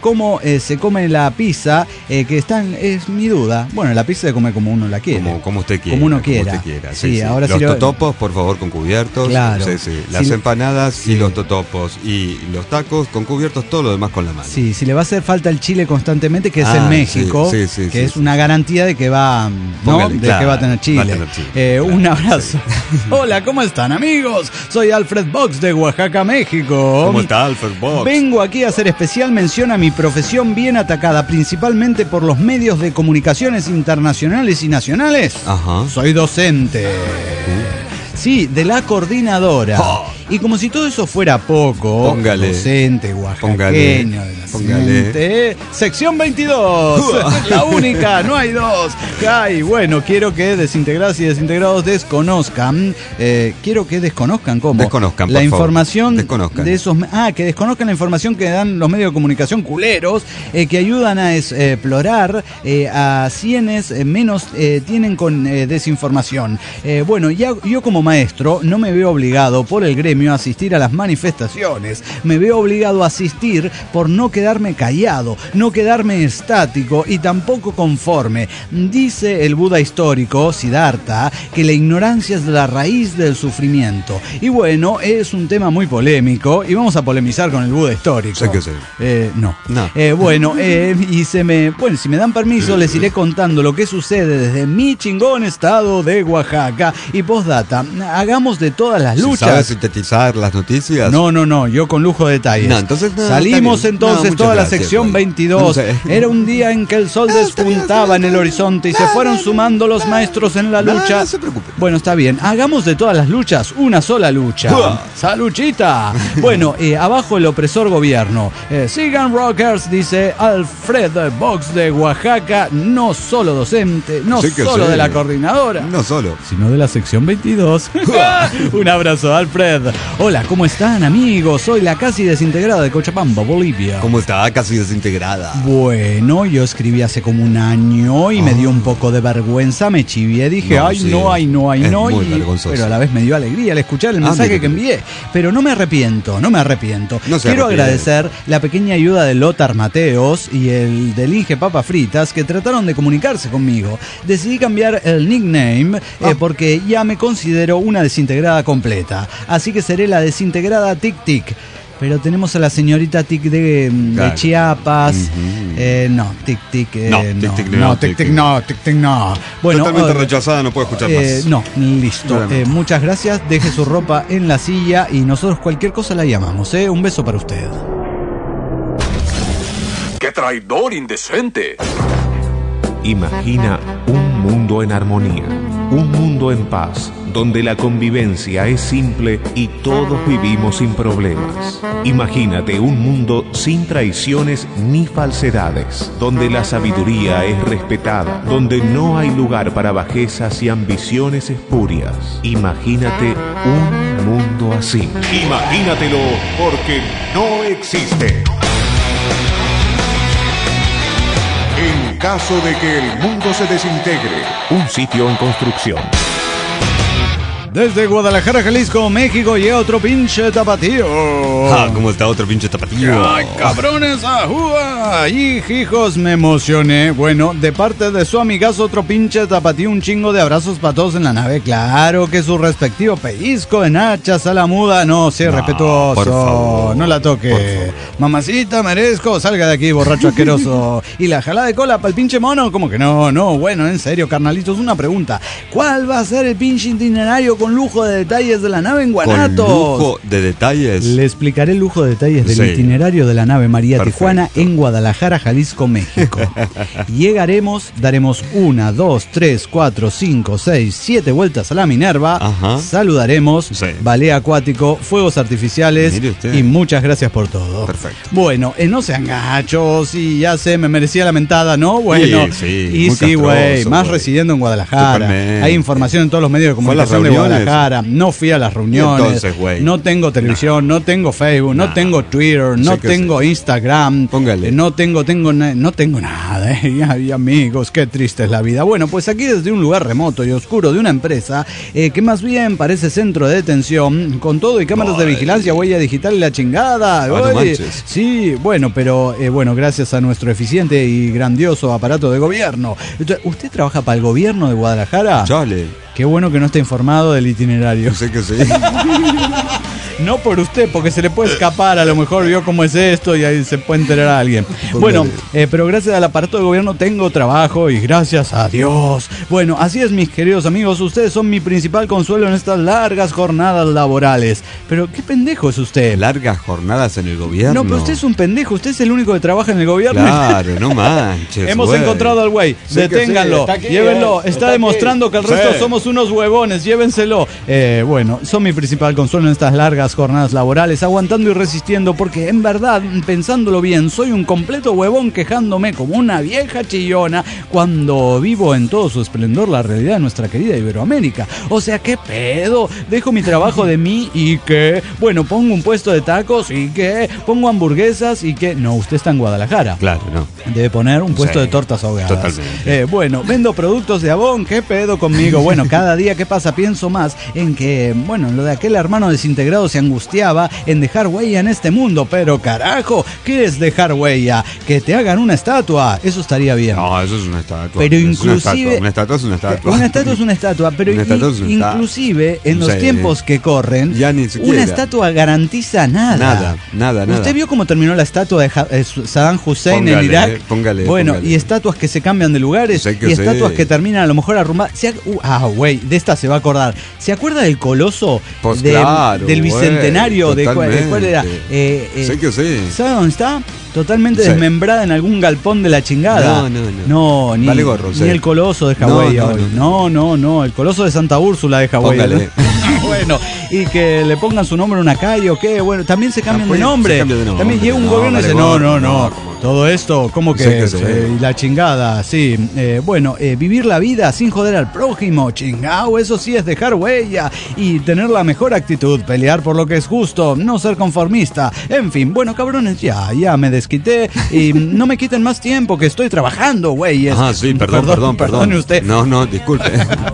se come la pizza, que es mi duda. Bueno, la pizza se come como uno la quiere. Como usted quiera. Como uno quiera. Sí, ahora los sí lo- totopos, por favor, con cubiertos. Claro. Sí, sí. Las Sí. empanadas Sí. y los totopos. Y los tacos con cubiertos, todo lo demás con la mano. Sí, si le va a hacer falta el chile constantemente, que es Ah, en México, sí, sí, sí, que sí, es sí. una garantía de que va, ¿no? Póngale, De claro, que va a tener chile. va a tener chile, Un claro, abrazo. Hola, ¿cómo están, amigos? Soy Alfred Box de Oaxaca, México. ¿Cómo está Alfred Box? Vengo aquí a hacer especial mención a mi profesión bien atacada, principalmente por los medios de comunicaciones internacionales y nacionales. Ajá. Soy docente. Sí, de la coordinadora. Oh. Y como si todo eso fuera poco, Póngale. docente oaxaqueño de nacimiento, sección 22, la única, no hay dos. Ay, bueno, quiero que desintegradas y desintegrados desconozcan, quiero que desconozcan cómo. Desconozcan, la por favor. información Desconozcan. de esos, que desconozcan la información que dan los medios de comunicación culeros, que ayudan a explorar a quienes menos tienen con desinformación. Bueno, yo como maestro no me veo obligado por el gremio a asistir a las manifestaciones, me veo obligado a asistir por no quedarme callado, no quedarme estático y tampoco conforme. Dice el Buda histórico, Siddhartha, que la ignorancia es la raíz del sufrimiento. Y bueno, es un tema muy polémico y vamos a polemizar con el Buda histórico. Sé que sí. No. No. Y si me dan permiso, les iré contando lo que sucede desde mi chingón estado de Oaxaca. Y postdata, hagamos de todas las luchas. ¿Sabes sintetizar las noticias? No, yo con lujo de detalles. No, entonces no, Salimos está bien. entonces No, muchas toda la gracias, sección güey. 22. No sé. Era un día en que el sol despuntaba en el horizonte y se fueron sumando los maestros en la No, lucha. no se preocupe. Bueno, está bien. Hagamos de todas las luchas una sola lucha. ¡Saluchita! Bueno, abajo el opresor gobierno. Sigan Rockers, dice Alfred Box de Oaxaca, no solo docente, no Sí que solo sí. de la coordinadora, No solo. sino de la sección 22. Un abrazo, Alfred. Hola, ¿cómo están, amigos? Soy la casi desintegrada de Cochabamba, Bolivia. ¿Cómo está? Casi desintegrada. Bueno, yo escribí hace como un año y me dio un poco de vergüenza, me chivié, dije, No, ay, sí. no, Es muy vergonzoso. pero a la vez me dio alegría al escuchar el mensaje mire. que envié. Pero no me arrepiento. No se Quiero arrepiente. agradecer la pequeña ayuda de Lothar Mateos y el del Inge Papas Fritas que trataron de comunicarse conmigo. Decidí cambiar el nickname porque ya me considero una desintegrada completa. Así que seré la desintegrada Tic Tic. Pero tenemos a la señorita Tic de Claro. Chiapas. Ujú. No, Tic Tic. No, Tic Tic no, no, Tic Tic Tic Tic. no, Tic Tic no. Bueno, Totalmente rechazada, no puedo escuchar más. no, listo. Claramente. Muchas gracias. Deje su ropa en la silla y nosotros cualquier cosa la llamamos. Un beso para usted. ¡Qué traidor indecente! Imagina un mundo en armonía, un mundo en paz, donde la convivencia es simple y todos vivimos sin problemas. Imagínate un mundo sin traiciones ni falsedades, donde la sabiduría es respetada, donde no hay lugar para bajezas y ambiciones espurias. Imagínate un mundo así. Imagínatelo porque no existe. En caso de que el mundo se desintegre. Un sitio en construcción. Desde Guadalajara, Jalisco, México, llega otro pinche tapatío. ¿Cómo está otro pinche tapatío? ¡Ay, cabrones! ¡Ajúa! Hijos, me emocioné. Bueno, de parte de su amigazo, otro pinche tapatío, un chingo de abrazos para todos en la nave. Claro que su respectivo pellizco de nachas a la muda. No, sea respetuoso. Por favor, no la toque. Mamacita, merezco. Salga de aquí, borracho asqueroso. ¿Y la jalada de cola para el pinche mono? ¿Cómo que no? No, bueno, en serio, carnalitos, una pregunta. ¿Cuál va a ser el pinche itinerario con lujo de detalles de la nave en Guanatos? Con lujo de detalles. Le explicaré el lujo de detalles del itinerario de la nave María Tijuana en Guadalajara, Jalisco, México. Llegaremos, daremos 1, 2, 3, 4, 5, 6, 7 vueltas a la Minerva. Ajá. Saludaremos, ballet acuático, fuegos artificiales y muchas gracias por todo. Perfecto. Bueno, no sean gachos y ya sé, me merecía la mentada, ¿no? Bueno, y sí, güey, más residiendo en Guadalajara. Totalmente. Hay información en todos los medios de comunicación de Guadalajara. No fui a las reuniones. Entonces, güey. No tengo televisión, no tengo Facebook, no tengo Twitter, no tengo Instagram. Póngale. No tengo nada. Ay, amigos, qué triste es la vida. Bueno, pues aquí desde un lugar remoto y oscuro de una empresa que más bien parece centro de detención, con todo y cámaras de vigilancia, huella digital y la chingada. No manches. Sí, bueno, pero gracias a nuestro eficiente y grandioso aparato de gobierno. Entonces, ¿usted trabaja para el gobierno de Guadalajara? Chale. Qué bueno que no está informado del itinerario. Sé que sí. No por usted, porque se le puede escapar, a lo mejor vio cómo es esto y ahí se puede enterar a alguien. Bueno, pero gracias al aparato de gobierno tengo trabajo y gracias a Dios. Bueno, así es, mis queridos amigos, ustedes son mi principal consuelo en estas largas jornadas laborales. Pero qué pendejo es usted. Largas jornadas en el gobierno. No, pero usted es un pendejo, usted es el único que trabaja en el gobierno. Claro, no manches. Hemos encontrado al güey, deténganlo, llévenlo, está demostrando que el resto somos unos huevones, llévenselo. Bueno, son mi principal consuelo en estas largas jornadas laborales, aguantando y resistiendo, porque en verdad, pensándolo bien, soy un completo huevón quejándome como una vieja chillona cuando vivo en todo su esplendor la realidad de nuestra querida Iberoamérica. O sea, ¿qué pedo? Dejo mi trabajo de mí y ¿qué? Bueno, pongo un puesto de tacos y ¿qué? Pongo hamburguesas y ¿qué? No, usted está en Guadalajara. Claro, no. Debe poner un puesto de tortas ahogadas. Totalmente. Bueno, vendo productos de Avon, ¿qué pedo conmigo? Bueno, cada día que pasa pienso más en que, bueno, lo de aquel hermano desintegrado se angustiaba en dejar huella en este mundo, pero carajo, ¿qué es dejar huella? Que te hagan una estatua, eso estaría bien. No, eso es una estatua. Pero inclusive... Una estatua es una estatua. Una estatua es una estatua, pero inclusive en los tiempos que corren, ya ni siquiera. Una estatua garantiza nada. Nada. ¿Usted vio cómo terminó la estatua de Saddam Hussein en Irak? Póngale. Y estatuas que se cambian de lugares y estatuas que terminan a lo mejor arrumbadas. Güey, de esta se va a acordar. ¿Se acuerda del coloso del bicentenario? ¿De cuál era? Sé que sí. ¿Sabe dónde está? Totalmente desmembrada en algún galpón de la chingada. No, ni el coloso de Hawái hoy. No, el coloso de Santa Úrsula de Hawái. Bueno, y que le pongan su nombre a una calle o qué. Bueno, también se cambian de nombre. También llega un gobierno y dice, no. Todo esto, ¿cómo que? Y la chingada, sí. Vivir la vida sin joder al prójimo, chingao, eso sí es dejar huella y tener la mejor actitud, pelear por lo que es justo, no ser conformista. En fin, bueno, cabrones, ya me desquité y no me quiten más tiempo que estoy trabajando, güeyes. Sí, perdón. Perdone usted. No, disculpe.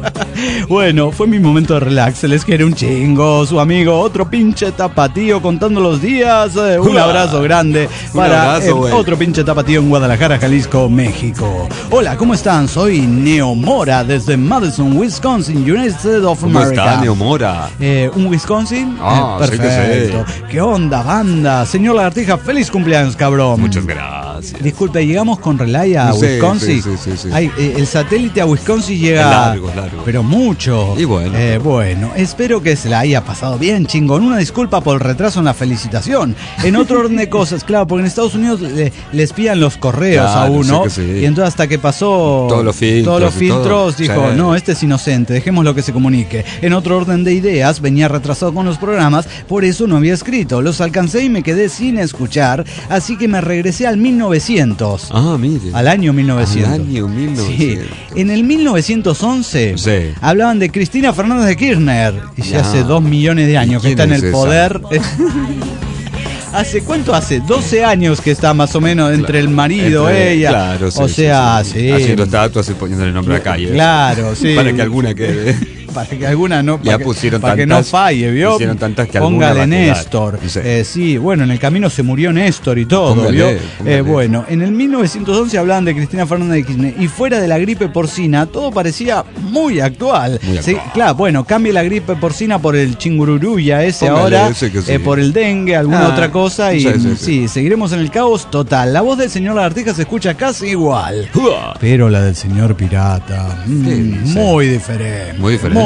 Bueno, fue mi momento de relax, se les quiere un chingo, su amigo, otro pinche tapatío contando los días. Un abrazo grande para otro pinche tapatío en Guadalajara, Jalisco, México. Hola, ¿cómo están? Soy Neo Mora desde Madison, Wisconsin, United States of America. ¿Cómo está Neo Mora? ¿Un Wisconsin? Perfecto. Sí. ¿Qué onda, banda? Señor Lagartija, feliz cumpleaños, cabrón. Muchas gracias. Disculpe, llegamos con Relay a Wisconsin. Sí. El satélite a Wisconsin llega... Es largo. Pero mucho. Y bueno. Espero que se la haya pasado bien, chingón. Una disculpa por el retraso en la felicitación. En otro orden de cosas, claro, porque en Estados Unidos les pían los correos a uno. Y entonces hasta que pasó todos los filtros dijo, no, este es inocente, dejemos lo que se comunique. En otro orden de ideas, venía retrasado con los programas, por eso no había escrito. Los alcancé y me quedé sin escuchar, así que me regresé al 1900. Mire. Al año 1900. Al año 1900. Sí. En el 1911 hablaban de Cristina Fernández de Kirchner, y ya hace 2 millones de años que está en el poder. ¿Hace cuánto hace? 12 años que está más o menos entre el marido, ella. Claro, sí, o sea, sí. Haciendo estatuas y poniéndole nombre a la calle. Claro, sí. Para que alguna quede. Para que alguna no, Ya para, pusieron para que tantas, no falle, ¿vio? pusieron tantas que Póngale alguna va a quedar. Néstor. Sí. Sí, bueno, en el camino se murió Néstor y todo, Póngale, ¿vio? póngale. Bueno, en el 1911 hablaban de Cristina Fernández de Kirchner y fuera de la gripe porcina todo parecía muy actual. Muy Sí, actual. claro, bueno, cambia la gripe porcina por el chingururuya ese Póngale ahora, ese que sí. por el dengue, alguna otra cosa y Sí. seguiremos en el caos total. La voz del señor Lagartija se escucha casi igual. Pero la del señor Pirata, muy diferente. Muy diferente.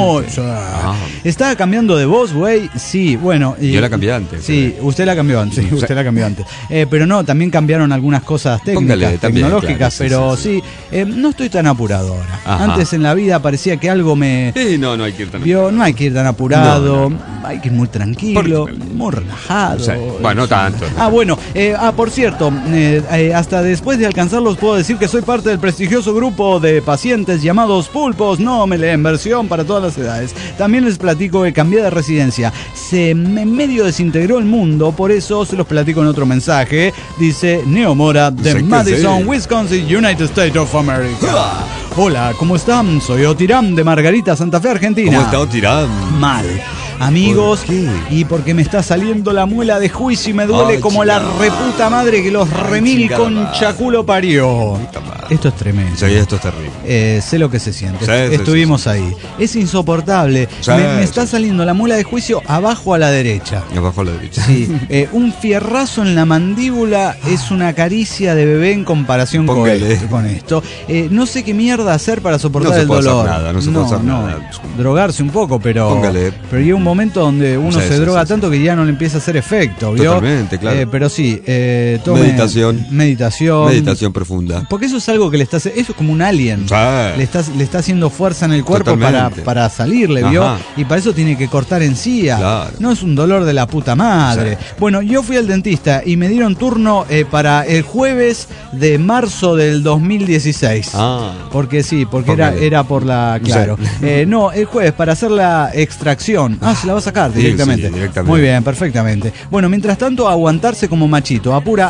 ¿Estaba cambiando de voz, güey? Sí, bueno. Yo la cambié antes. Sí, usted la cambió antes. Sí, usted la cambió antes. Pero no, también cambiaron algunas cosas técnicas, Póngale, también, tecnológicas, claro, pero sí, no estoy tan apurado ahora. Ajá. Antes en la vida parecía que algo me... Sí, no hay que ir tan. No hay que ir tan apurado, No. hay que ir muy tranquilo, muy relajado. Sí. Bueno, no tanto. Bueno, por cierto, hasta después de alcanzarlos puedo decir que soy parte del prestigioso grupo de pacientes llamados pulpos. No me leen versión para todas las edades. También les platico que cambié de residencia. En medio desintegró el mundo, por eso se los platico en otro mensaje. Dice Neo Mora de Sé que Madison, sí. Wisconsin, United States of America. Hola, ¿cómo están? Soy Otiram de Margarita, Santa Fe, Argentina. ¿Cómo está tirando? Mal. Amigos, ¿Por qué? y porque me está saliendo la muela de juicio y me duele Ay, como chingada. la reputa madre que los remil chingada con madre. chaculo parió. Puta madre. Esto es tremendo. Sí, esto es terrible. Sé lo que se siente. Sí, sí, Estuvimos ahí. Es insoportable. Sí, me está sí. saliendo la muela de juicio abajo a la derecha. Y abajo a la derecha. Sí, un fierrazo en la mandíbula es una caricia de bebé en comparación Póngale. con esto. No sé qué mierda hacer para soportar No se el puede hacer dolor. nada, no se puede hacer nada. Drogarse un poco, pero Póngale. pero llega un momento donde uno Sí, se sí, droga sí, tanto que ya no le empieza a hacer efecto, ¿vio? Totalmente, claro. Pero sí, tome Meditación. meditación profunda. porque eso es algo que le está haciendo, eso es como un alien. Sí. Le está haciendo fuerza en el cuerpo Totalmente. para salirle, ¿vio? Ajá. Y para eso tiene que cortar encía. Claro. No es un dolor de la puta madre. Sí. Bueno, yo fui al dentista y me dieron turno para el jueves de marzo del 2016. Porque sí, porque Póngale. era por la... Claro. Sí. No, el jueves para hacer la extracción. Se la va a sacar Sí, directamente. sí, directamente. Muy bien, perfectamente. Bueno, mientras tanto, aguantarse como machito. Apura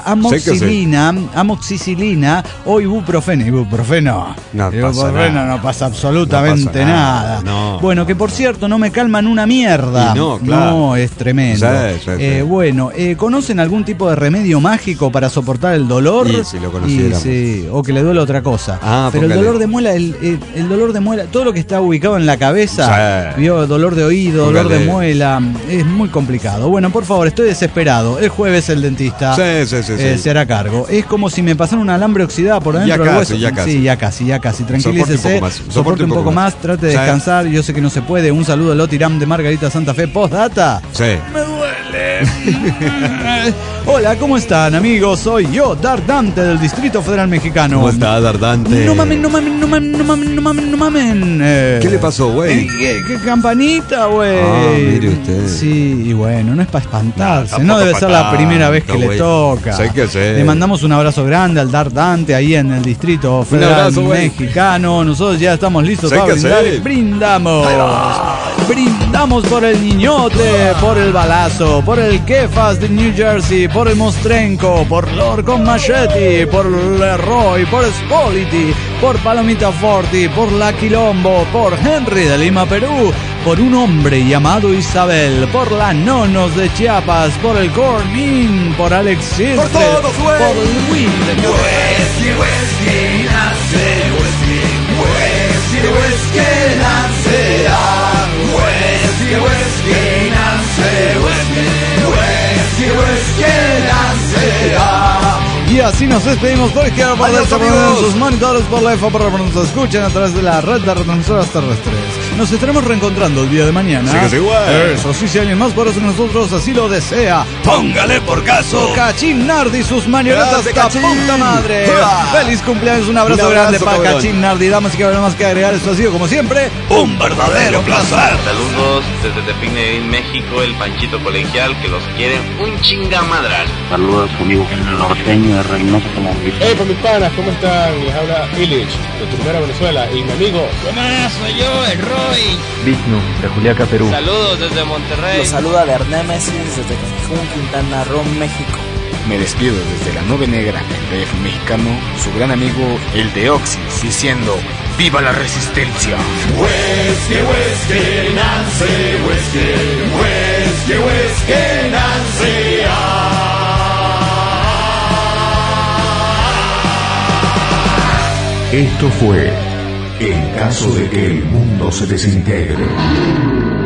amoxicilina o ibuprofeno. Ibuprofeno. No pasa Ibuprofeno nada. no pasa absolutamente No pasa nada. nada, no. Bueno, que por cierto, no me calman una mierda. Y no, claro. No, es tremendo. Sí. Bueno, ¿conocen algún tipo de remedio mágico para soportar el dolor? Y si lo conociéramos. Sí, o que le duele otra cosa. Pero Póngale. el dolor de muela, el dolor de muela, todo lo que está ubicado en la cabeza, Sí. vio, dolor de oído, dolor de Póngale. muela, es muy complicado. Bueno, por favor, estoy desesperado. El jueves el dentista Sí. se hará cargo. Es como si me pasaran un alambre oxidado por dentro Ya del casi, hueso. ya casi. Sí, ya casi. Tranquilícese. Soporte un poco más. Trate de Sí. descansar. Yo sé que no se puede. Un saludo a Lotiram de Margarita Santa Fe. Postdata. Sí. Me duele. Hola, ¿cómo están, amigos? Soy yo, Dar Dante del Distrito Federal Mexicano. ¿Cómo está, Dardante? No mamen. ¿Qué le pasó, güey? ¿Qué campanita, güey? Mire usted. Sí, y bueno, no es para espantarse. No, No, tampoco debe pa' ser la tanto, primera vez que le güey. toca. Sé que sé. Le mandamos un abrazo grande al Dar Dante ahí en el Distrito Federal abrazo, güey. Mexicano. Nosotros ya estamos listos Sé para que brindar. sé. Brindamos. Brindamos por el Niñote, por el Balazo, por el Kefas de New Jersey, por el Mostrenco, por Lord con Machete, por Leroy, por Spoliti, por Palomita Forti, por La Quilombo, por Henry de Lima, Perú, por un hombre llamado Isabel, por la Nonos de Chiapas, por el Cornin, por Alex Silvestre, Por todos, güey. por Luis de Y así nos despedimos por izquierda, por derecha, por sus monitores, por la F, por nos escuchen a través de la red de retransmisoras terrestres. Nos estaremos reencontrando el día de mañana. Sí que sí, güey. Eso sí, si alguien más por eso que nosotros así lo desea. Póngale por caso. Cachín Nardi y sus marionetas Gracias, esta Cachín. puta madre. ¡Hua! Feliz cumpleaños, un abrazo, Un abrazo, grande para cabrón. Cachín Nardi. Damas y caballeros, más que agregar, esto ha sido como siempre Un verdadero placer. Saludos desde Tepine, México, el Panchito Colegial, que los quiere un chingamadral. Saludos conmigo en el norteño de Reynosa como Hey, por mis panas, ¿cómo están? Les habla Illich, de Turmera, Venezuela, y mi amigo. ¿Qué más? Soy yo, el Roy. Hanoi. Vigno, de Juliaca, Perú. Saludos desde Monterrey. Los saluda Bernémesis desde Cancún, Quintana Roo, México. Me despido desde la Nube Negra, el DF mexicano, su gran amigo, el de Oxys, diciendo ¡viva la resistencia! Whiskey, whiskey, Nancy, whiskey, whiskey, whiskey, Nancy. Esto fue En caso de que el mundo se desintegre.